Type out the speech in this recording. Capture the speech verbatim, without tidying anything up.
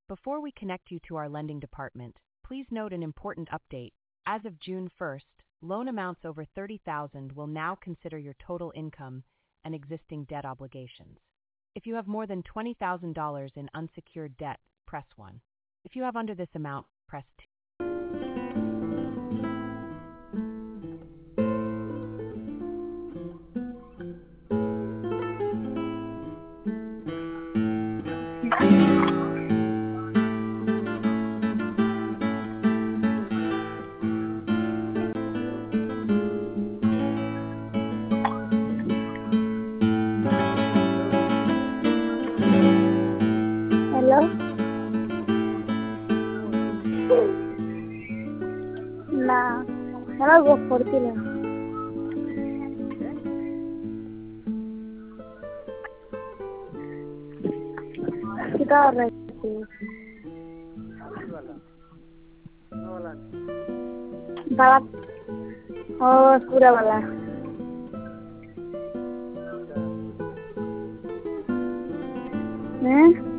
Before we connect you to our lending department, please note an important update. As of June first, loan amounts over thirty thousand dollars will now consider your total income and existing debt obligations. If you have more than twenty thousand dollars in unsecured debt, press one. If you have under this amount, press two. Hello? না আমার গোপ করছিল कितना और रहती बड़ा और पूरा वाला हैं